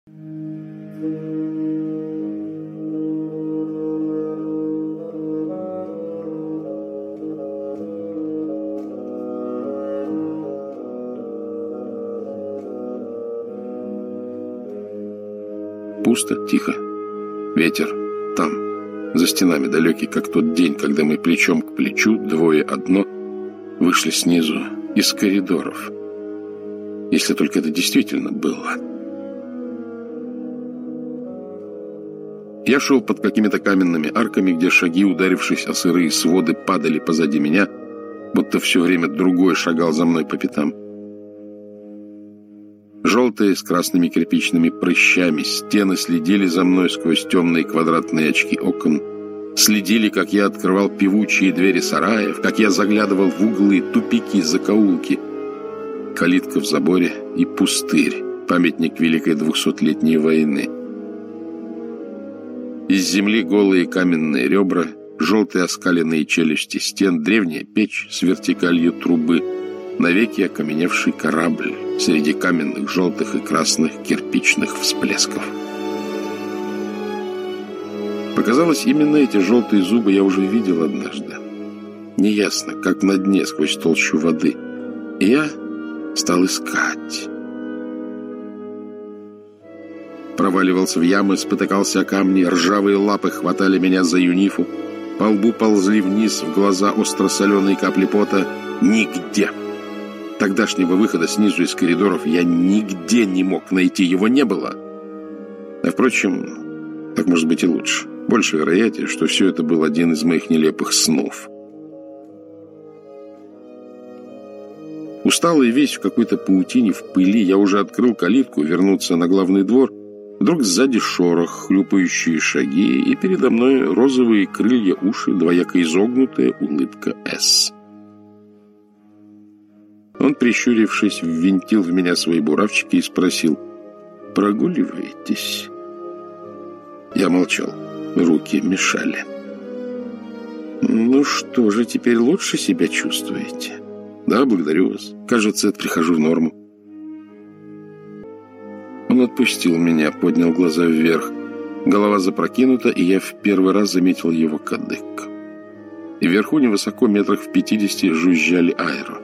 Пусто, тихо. Ветер там, за стенами, далекий, как тот день, когда мы плечом к плечу, двое одно, вышли снизу, из коридоров. Если только это действительно было. Я шел под какими-то каменными арками, где шаги, ударившись о сырые своды, падали позади меня, будто все время другой шагал за мной по пятам. Желтые с красными кирпичными прыщами стены следили за мной сквозь темные квадратные очки окон, следили, как я открывал певучие двери сараев, как я заглядывал в углы, тупики, закоулки. Калитка в заборе и пустырь, памятник Великой 200-летней войны. Из земли голые каменные ребра, желтые оскаленные челюсти стен, древняя печь с вертикалью трубы, навеки окаменевший корабль среди каменных желтых и красных кирпичных всплесков. Показалось, именно эти желтые зубы я уже видел однажды. Неясно, как на дне сквозь толщу воды. И я стал искать. Проваливался в ямы, спотыкался о камни, ржавые лапы хватали меня за юнифу, по лбу ползли вниз, в глаза остро-соленые капли пота. Нигде! Тогдашнего выхода снизу из коридоров я нигде не мог найти, его не было. А впрочем, так может быть и лучше. Больше вероятнее, что все это был один из моих нелепых снов. Усталый весь в какой-то паутине, в пыли, я уже открыл калитку, вернуться на главный двор. Вдруг сзади шорох, хлюпающие шаги, и передо мной розовые крылья, уши, двояко изогнутая улыбка «С». Он, прищурившись, ввинтил в меня свои буравчики и спросил: «Прогуливаетесь?» Я молчал. Руки мешали. «Ну что же, теперь лучше себя чувствуете?» «Да, благодарю вас. Кажется, прихожу в норму». Он отпустил меня, поднял глаза вверх. Голова запрокинута, и я в первый раз заметил его кадык. И вверху, невысоко, метрах в 50, жужжали аэро.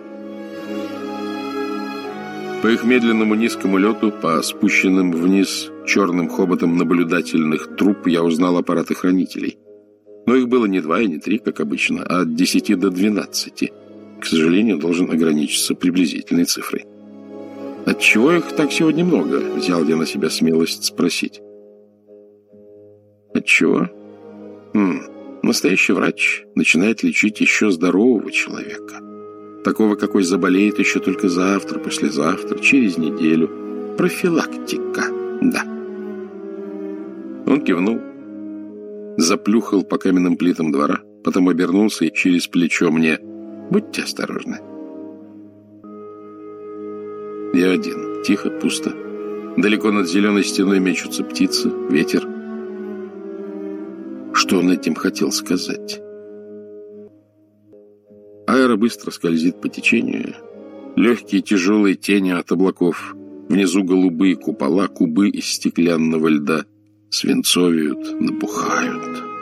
По их медленному низкому лету, по спущенным вниз черным хоботам наблюдательных труб я узнал аппараты хранителей. Но их было не 2 и не 3, как обычно, а от 10 до 12. К сожалению, должен ограничиться приблизительной цифрой. «Отчего их так сегодня много?» — взял я на себя смелость спросить. «Отчего?» Настоящий врач начинает лечить еще здорового человека. Такого, какой заболеет еще только завтра, послезавтра, через неделю. Профилактика, да». Он кивнул, заплюхал по каменным плитам двора, потом обернулся и через плечо мне: «Будьте осторожны». Я один. Тихо, пусто. Далеко над зеленой стеной мечутся птицы, ветер. Что он этим хотел сказать? Аэро быстро скользит по течению. Легкие тяжелые тени от облаков. Внизу голубые купола, кубы из стеклянного льда свинцовеют, набухают.